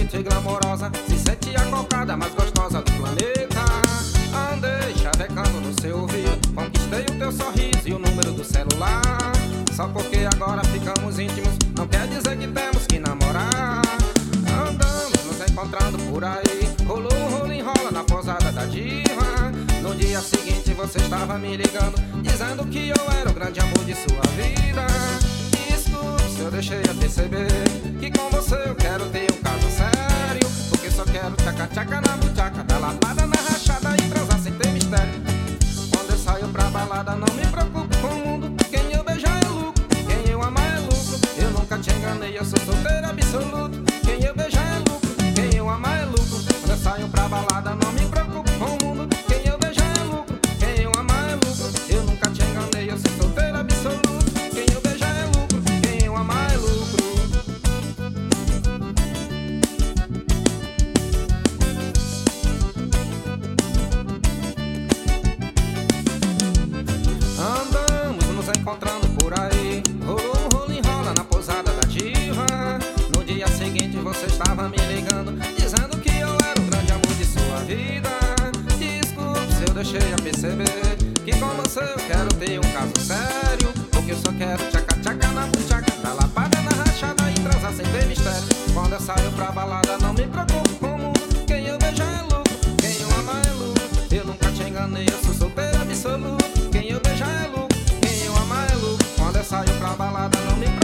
elegante e glamourosa, se sente a cocada mais gostosa do planeta. Andei chavecando no seu ouvido, conquistei o teu sorriso e o número do celular. Só porque agora ficamos íntimos, não quer dizer que temos que namorar. Andamos nos encontrando por aí, rolou um rolo enrola na posada da diva. No dia seguinte você estava me ligando, dizendo que eu era o grande amor de sua vida. Desculpe se eu deixei a perceber que com você eu quero ter um caso sério, porque só quero tchaca-tchaca na buchaca, dar lapada na rachada e transar sem ter mistério. Quando eu saio pra balada não me preocupo com o mundo, quem eu beijar é lucro, quem eu amar é lucro. Eu nunca te enganei, eu sou solteiro absoluto. Quem eu beijar é lucro, quem eu amar é lucro. Quando eu saio pra balada não me preocupo com o mundo, quem eu beijar é lucro, quem eu amar é lucro. Eu nunca te enganei, eu sou solteiro absoluto. Quem eu beijar é lucro, quem eu amar é lucro. Andamos nos encontrando por aí, rolou um rolo enrola na pousada da diva. No dia seguinte você estava me ligando, dizendo que eu era o grande amor de sua vida. Desculpe se eu deixei a perceber que com você eu quero ter um caso sério, porque eu só quero tchaca-tchaca na buchaca, dar lapada na rachada e transar sem ter mistério. Quando eu saio pra balada não me preocupo com o mundo, quem eu beijar é lucro, quem eu amar é lucro. Eu nunca te enganei, eu sou solteiro absoluto. Quem eu beijar é lucro, quem eu amar é lucro. Quando eu saio pra balada não me